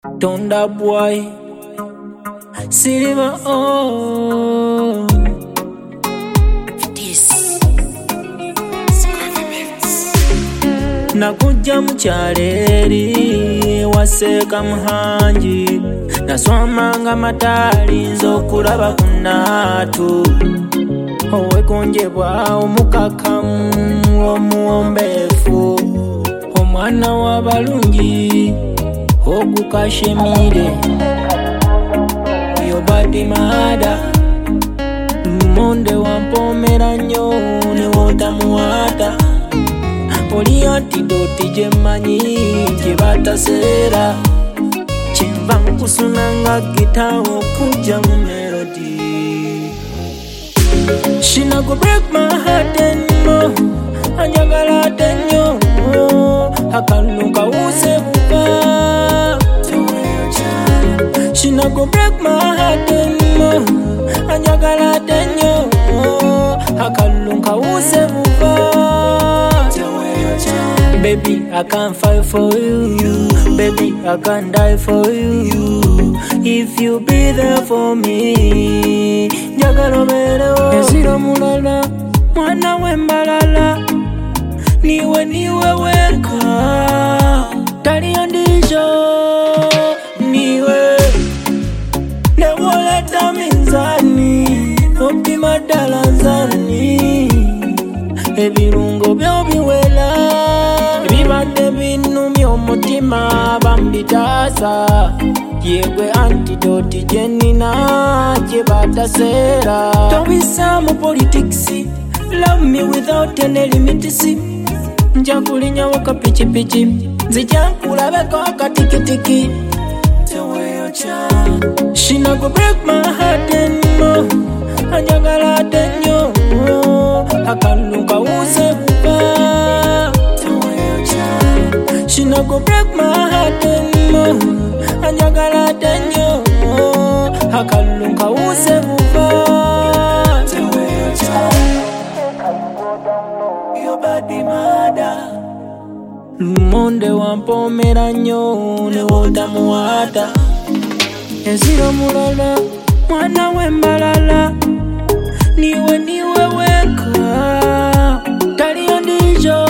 Tonda boy, silver oh. Nakuja mchaleri waseka mhanji naswamanga matali nzokulaba kunatu owe konjebwa omukakamu omuombefu omwana w'abalungi ogukashemire yo badi mada monde wampomera nnyo ne wotamuwata oli antidoti gyemanyi gyebataseera kyenva nkusunanga gita okujja mu melody. She not go break my heart anymore anjagala ate nnyo akaluka usebuka. She not go break my heart anymore anjagala ate nnyo akaluka usebuka. Baby, I can't fight for you. Baby, I can't die for you. If you be there for me, njagala oberewo. Ensiro mulala, mwana w'embalala, niwe weka. Taliyo ndijo, niwe. Newoleta minzani, opima ddala nzani. Ebirungo byo biwela. Bibadde binumya omutima bambitaasa yegwe antidoti gyenina gyebataseera. Tobisaamu politics, love me without any limits. Nja kulinyawo kapikipiki nzija nkulabeko akatikitiki. She not go break my heart anymore anjagala ate nnyo akaluka usebuka. She not go break my heart anymore anjagala ate nnyo akaluka usebuka. Yo badi mada lumonde wampomera nnyo ne wotamuwata. Ensiro mulala mwana w'embalala niwe weka. Taliyo ndijo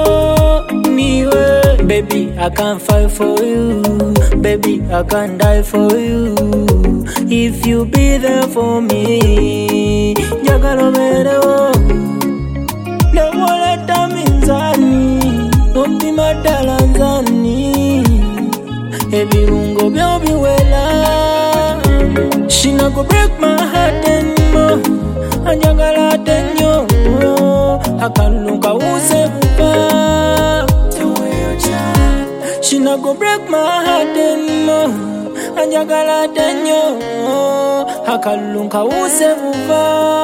niwe. Baby, I can't fight for you. Baby, I can't die for you. If you be there for me, njagala oberewo. Newoleta minzani, opima ddala nzani. Ebirungo byo biwela. She not go break my heart anymore anjagala ate nnyo akaluka usebuka. She not go break my heart anymore anjagala ate nnyo akaluka usebuka.